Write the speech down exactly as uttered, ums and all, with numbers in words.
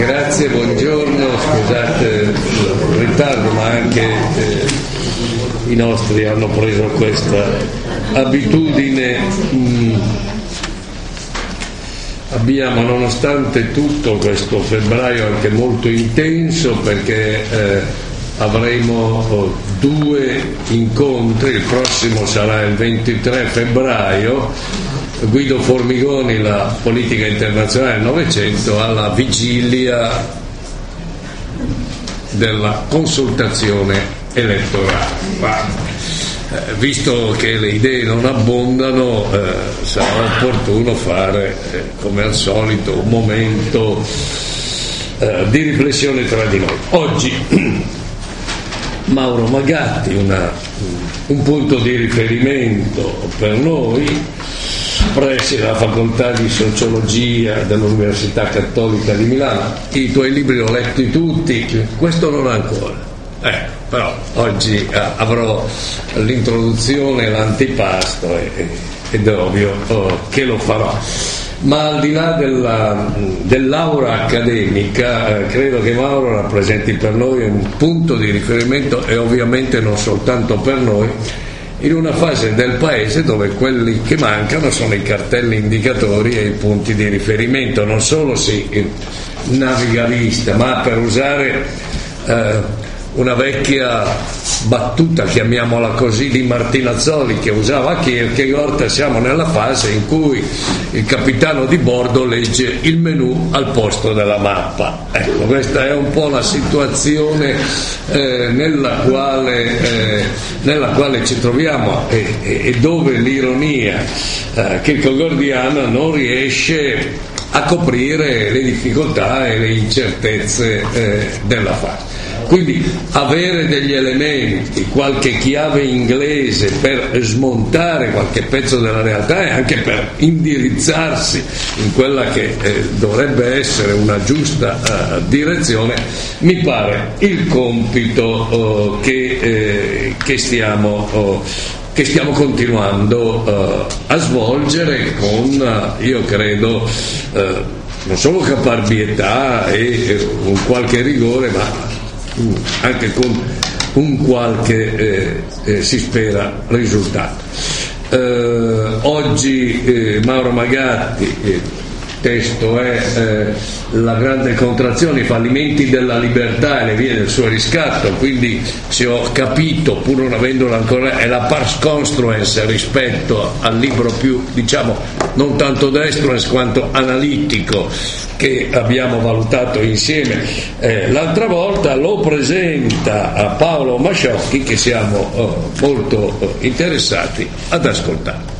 Grazie, buongiorno, scusate il ritardo, ma anche eh, i nostri hanno preso questa abitudine. Mm, abbiamo, nonostante tutto, questo febbraio anche molto intenso, perché eh, avremo due incontri. Il prossimo sarà il ventitré febbraio, Guido Formigoni, la politica internazionale del Novecento, alla vigilia della consultazione elettorale. Ma, eh, visto che le idee non abbondano, eh, sarà opportuno fare, eh, come al solito, un momento eh, di riflessione tra di noi. Oggi Mauro Magatti, una, un punto di riferimento per noi, preside la facoltà di sociologia dell'Università Cattolica di Milano. I tuoi libri li ho letti tutti, questo non ancora, eh, però oggi eh, avrò l'introduzione e l'antipasto e, ed è ovvio oh, che lo farò. Ma al di là della, dell'aura accademica, eh, credo che Mauro rappresenti per noi un punto di riferimento, e ovviamente non soltanto per noi, in una fase del paese dove quelli che mancano sono i cartelli indicatori e i punti di riferimento. Non solo si naviga a vista, ma, per usare eh, una vecchia battuta, chiamiamola così, di Martinazzoli che usava Kierkegaard, siamo nella fase in cui il capitano di bordo legge il menù al posto della mappa. Ecco, questa è un po' la situazione eh, nella quale eh, nella quale ci troviamo, e, e dove l'ironia eh, kierkegaardiana non riesce a coprire le difficoltà e le incertezze eh, della fase. Quindi avere degli elementi, qualche chiave inglese per smontare qualche pezzo della realtà e anche per indirizzarsi in quella che eh, dovrebbe essere una giusta uh, direzione, mi pare il compito uh, che, eh, che stiamo uh, che stiamo continuando uh, a svolgere con, uh, io credo, uh, non solo caparbietà e, e un qualche rigore, ma anche con un qualche eh, eh, si spera risultato. Eh, oggi eh, Mauro Magatti, il testo è eh, la grande contrazione, i fallimenti della libertà e le vie del suo riscatto, quindi, se ho capito, pur non avendolo ancora, è la pars construens rispetto al libro più, diciamo, non tanto destruens quanto analitico che abbiamo valutato insieme eh, l'altra volta. Lo presenta a Paolo Masciocchi, che siamo eh, molto eh, interessati ad ascoltare.